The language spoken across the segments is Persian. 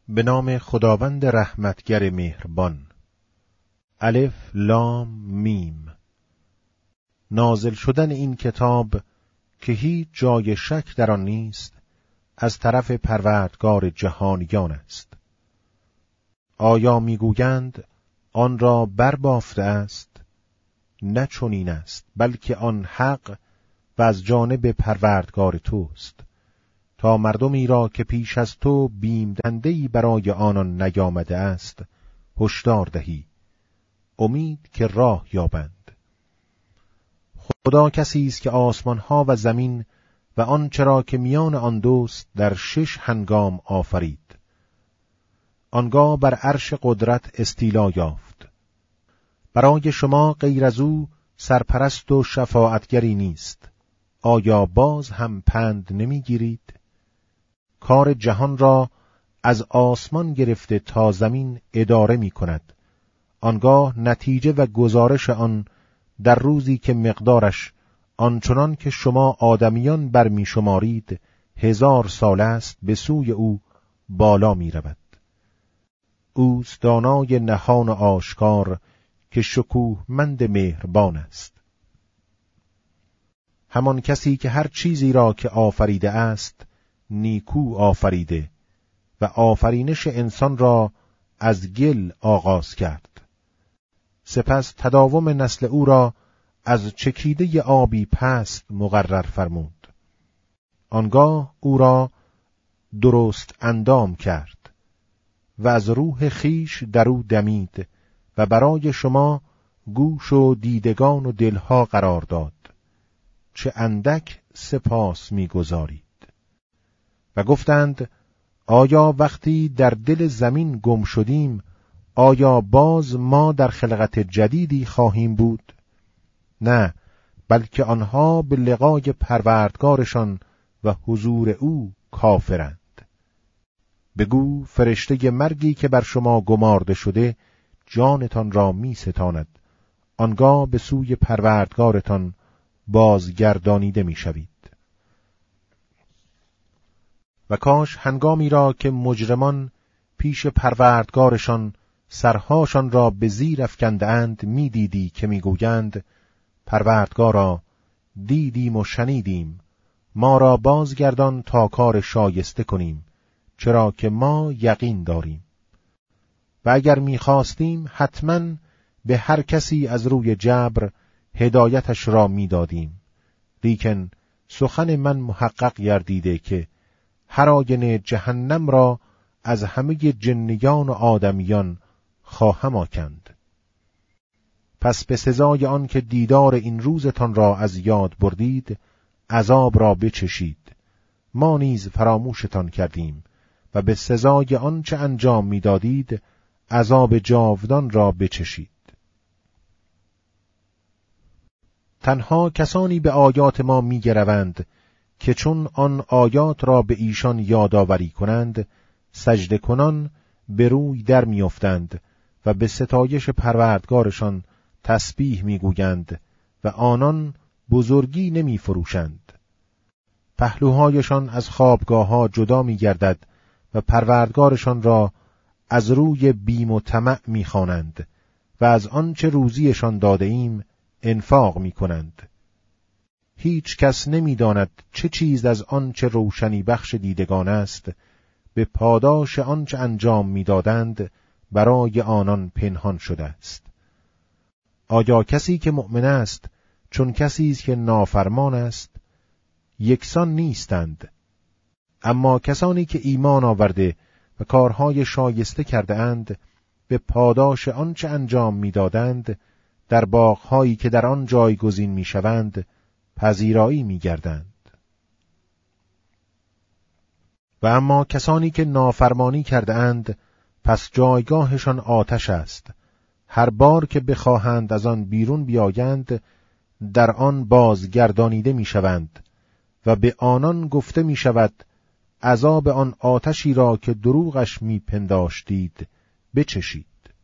به نام خداوند رحمتگر مهربان. الف لام میم. نازل شدن این کتاب که هیچ جای شک در آن نیست از طرف پروردگار جهانیان است. آیا میگویند آن را بربافته است؟ نه چنین است، بلکه آن حق و از جانب پروردگار توست، تا مردمی را که پیش از تو بیم دهنده‌ای برای آنان نیامده است هشدار دهی، امید که راه یابند. خدا کسی است که آسمانها و زمین و آنچه را که میان آن دوست در 6 هنگام آفرید. آنگاه بر عرش قدرت استیلا یافت. برای شما غیر از او سرپرست و شفاعتگری نیست. آیا باز هم پند نمیگیرید؟ کار جهان را از آسمان گرفته تا زمین اداره می کند. آنگاه نتیجه و گزارش آن در روزی که مقدارش آنچنان که شما آدمیان برمی شمارید 1000 سال است به سوی او بالا می رود. اوست دانای نهان و آشکار که شکوهمند مهربان است. همان کسی که هر چیزی را که آفریده است نیکو آفریده و آفرینش انسان را از گل آغاز کرد. سپس تداوم نسل او را از چکیده آبی پست مقرر فرمود. آنگاه او را درست اندام کرد و از روح خیش در او دمید و برای شما گوش و دیدگان و دلها قرار داد. چه اندک سپاس می‌گزارید. و گفتند آیا وقتی در دل زمین گم شدیم آیا باز ما در خلقت جدیدی خواهیم بود؟ نه، بلکه آنها به لقای پروردگارشان و حضور او کافرند. بگو فرشته مرگی که بر شما گمارده شده جانتان را می ستاند. آنگاه به سوی پروردگارتان بازگردانیده می شوید. و کاش هنگامی را که مجرمان پیش پروردگارشان سرهاشان را به زیر افکنده اند می دیدی که می گویند پروردگارا دیدیم و شنیدیم، ما را بازگردان تا کار شایسته کنیم، چرا که ما یقین داریم. و اگر می خواستیم حتماً به هر کسی از روی جبر هدایتش را می دادیم، لیکن سخن من محقق گردیده که هر آینه جهنم را از همه جنیان و آدمیان خواهم آکند. پس به سزای آن که دیدار این روزتان را از یاد بردید عذاب را بچشید. ما نیز فراموشتان کردیم و به سزای آن چه انجام می‌دادید عذاب جاودان را بچشید. تنها کسانی به آیات ما می‌گروند که چون آن آیات را به ایشان یادآوری کنند سجده کنان به روی در میافتند و به ستایش پروردگارشان تسبیح میگویند و آنان بزرگی نمیفروشند. پهلوهایشان از خوابگاه‌ها جدا میگردد و پروردگارشان را از روی بیم و طمع میخوانند و از آنچه روزیشان داده ایم انفاق میکنند. هیچ کس نمی‌داند چه چیز از آنچه روشنی بخش دیدگان است به پاداش آنچه انجام می‌دادند برای آنان پنهان شده است. آیا کسی که مؤمن است چون کسی است که نافرمان است؟ یکسان نیستند. اما کسانی که ایمان آورده و کارهای شایسته کرده اند به پاداش آنچه انجام می‌دادند در باغ‌هایی که در آن جایگزین می‌شوند پذیرایی می‌گردند. و اما کسانی که نافرمانی کرده اند پس جایگاهشان آتش است. هر بار که بخواهند از آن بیرون بیایند در آن بازگردانیده می‌شوند و به آنان گفته می‌شود عذاب آن آتشی را که دروغش می‌پنداشتید بچشید.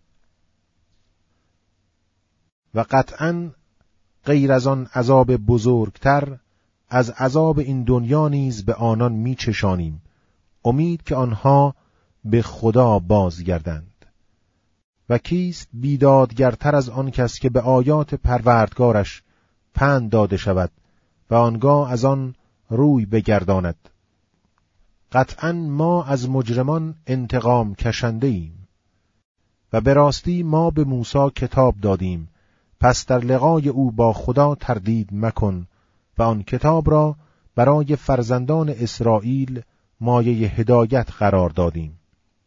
و قطعاً غیر از آن عذاب بزرگتر از عذاب این دنیا نیز به آنان میچشانیم، امید که آنها به خدا بازگردند. و کیست بیدادگرتر از آن کس که به آیات پروردگارش پند داده شود و آنگاه از آن روی بگرداند. قطعاً ما از مجرمان انتقام کشنده ایم و به راستی ما به موسی کتاب دادیم، پس در لقای او با خدا تردید مکن و آن کتاب را برای فرزندان اسرائیل مایه هدایت قرار دادیم.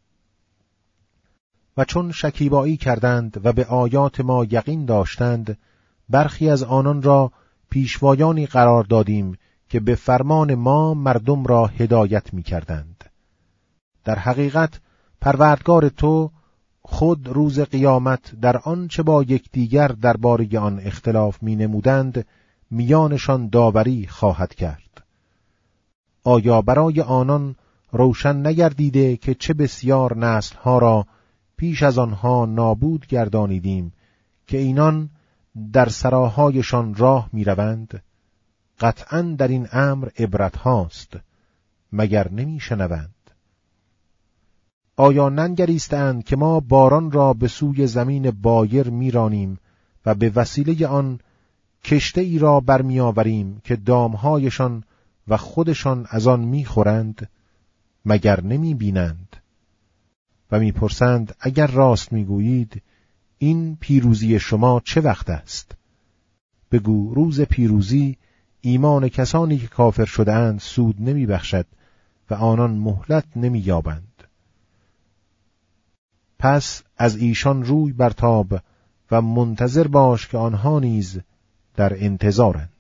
و چون شکیبایی کردند و به آیات ما یقین داشتند، برخی از آنان را پیشوایانی قرار دادیم که به فرمان ما مردم را هدایت می کردند. در حقیقت پروردگار تو خود روز قیامت در آنچه با یکدیگر درباره آن اختلاف می نمودند میانشان داوری خواهد کرد. آیا برای آنان روشن نگردیده که چه بسیار نسلها را پیش از آنها نابود گردانیدیم که اینان در سراهایشان راه می روند؟ قطعاً در این امر عبرت هاست، مگر نمی شنوند؟ آیا ننگریستند که ما باران را به سوی زمین بایر می رانیم و به وسیله آن کشته ای را برمی آوریم که دامهایشان و خودشان از آن می خورند؟ مگر نمی بینند؟ و می پرسند اگر راست می گویید این پیروزی شما چه وقت است؟ بگو روز پیروزی ایمان کسانی که کافر شده‌اند سود نمی بخشد و آنان مهلت نمی یابند. پس از ایشان روی برتاب و منتظر باش که آنها نیز در انتظارند.